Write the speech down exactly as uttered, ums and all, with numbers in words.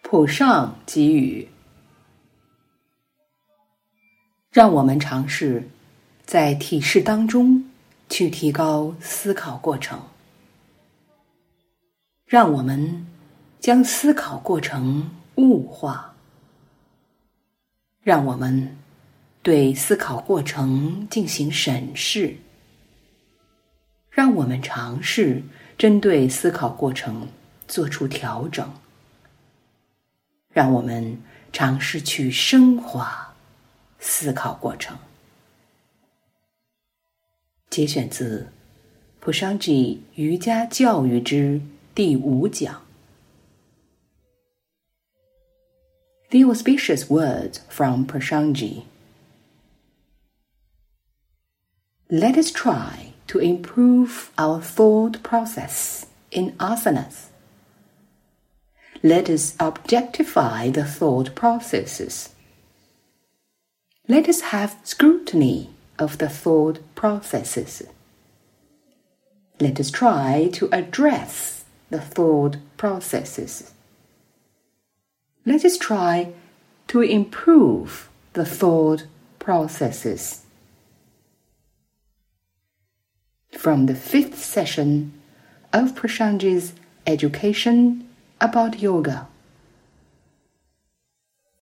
普上给予，让我们尝试在体式当中去提高思考过程，让我们将思考过程物化，让我们对思考过程进行审视，让我们尝试针对思考过程做出调整，让我们尝试去升华思考过程。节选自普桑吉瑜伽教育之第五讲。The auspicious words from Prashanji. Let us try to improve our thought process in asanas. Let us objectify the thought processes. Let us have scrutiny of the thought processes. Let us try to address the thought processes. Let us try to improve the thought processes. From the fifth session of Prashanji's Education about Yoga.